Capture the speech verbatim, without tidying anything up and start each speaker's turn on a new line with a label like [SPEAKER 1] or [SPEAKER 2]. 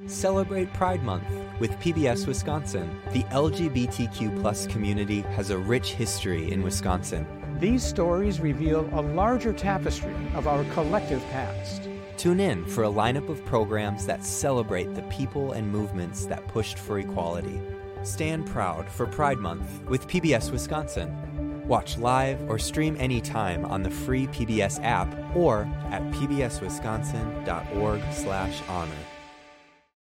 [SPEAKER 1] Celebrate Pride Month with P B S Wisconsin. The L G B T Q plus community has a rich history in Wisconsin.
[SPEAKER 2] These stories reveal a larger tapestry of our collective past.
[SPEAKER 1] Tune in for a lineup of programs that celebrate the people and movements that pushed for equality. Stand proud for Pride Month with P B S Wisconsin. Watch live or stream anytime on the free P B S app or at p b s wisconsin dot org slash honor.